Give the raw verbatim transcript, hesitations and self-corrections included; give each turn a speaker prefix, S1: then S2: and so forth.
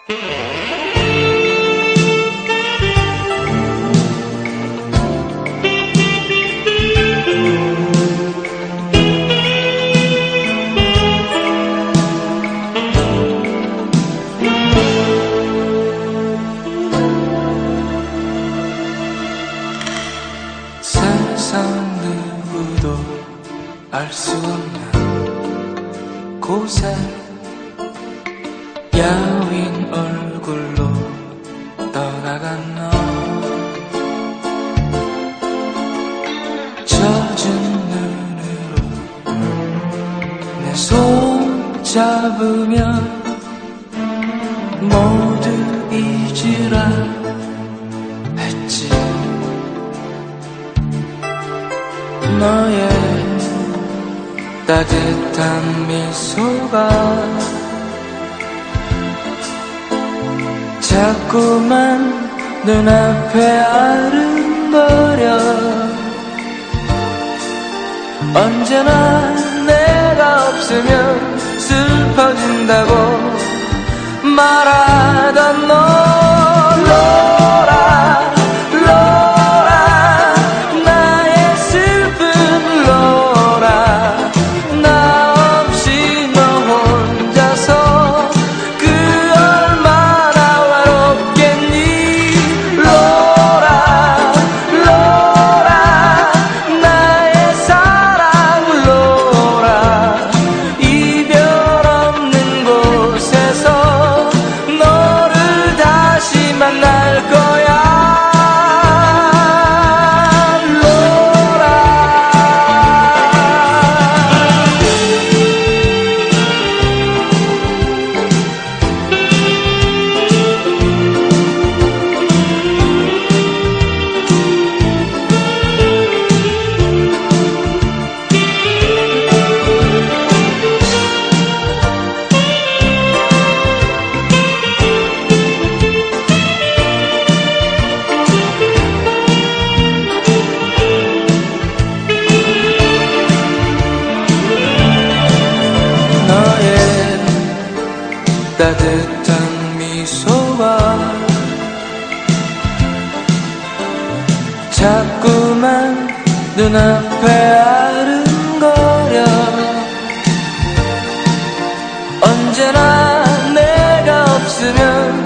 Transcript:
S1: 세상 누구도 알 수 없는 곳에 야윈 얼굴로 떠나간 너, 젖은 눈으로 내 손 잡으면 모두 잊으라 했지. 너의 따뜻한 미소가 자꾸만 눈앞에 아른거려. 언제나 내가 없으면 슬퍼진다고 말하던 너, 로라 로라 나의 슬픈 로라. 나 없이 너 혼자서 그 얼마나 외롭겠니. 로라 로라 나의 사랑 로라. 이별 없는 곳에서 너를 다시 만날 거야. 따뜻한 미소가 자꾸만 눈앞에 아른거려. 언제나 내가 없으면